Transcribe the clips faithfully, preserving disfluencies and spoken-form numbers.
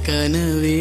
கனவே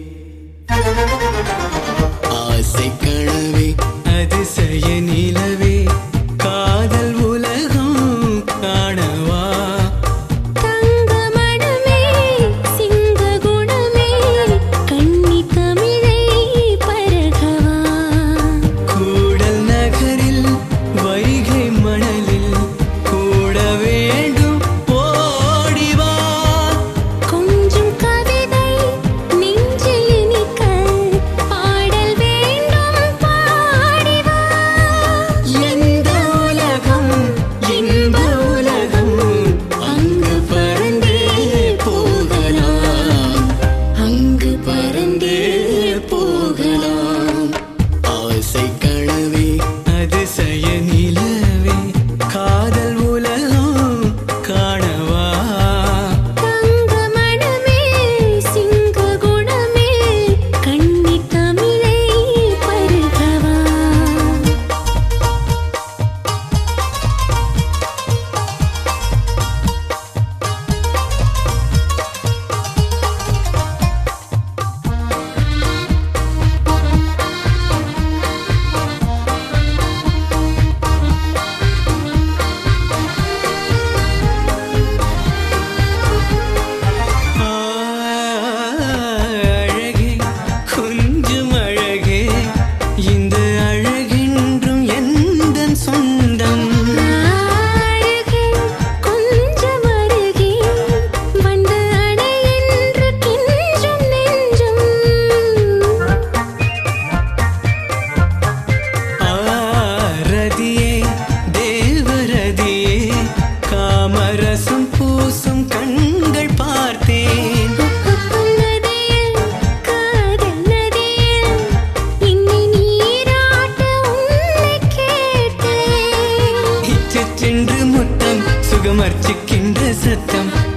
ஆசை கனவே அதிசய நிலவே காதல் உலகம் காணவா தங்க மனமே சிங்க குணமே கண்ணி தமிழை பரகவா கூடல் நகரில் வைகை மணலில் கூட வேண்டும் ஓடிவா கொஞ்சம் கவிதை நெஞ்சில் இனிக்க பாடல் வேண்டும் பாடிவா எந்த உலகம் இன்ப உலகம் அங்கு பறந்தே போகலாம் அங்கு பறந்தே போகலாம் ஆசை கனவே அதிசய நிலவே காதல் உலகம் காணவா தங்க மனமே சிங்க குணமே கண்ணி தமிழை பருகவா அழகே கொஞ்சம் அழகே இந்த அழகென்றும் எந்தன் சொந்தம் அருகே கொஞ்சம் அருகே வந்து அணை என்று கெஞ்சும் நெஞ்சம் ஆரதியே தேவரதியே காமரசம் பூசும் கண்கள் பார்த்தேன் நதியில் காதல் நதியில் என்னை நீராட்ட உன்னை கேட்டேன் இச்சென்று முத்தம் சுகமர்ச்சிக்கின்ற சத்தம்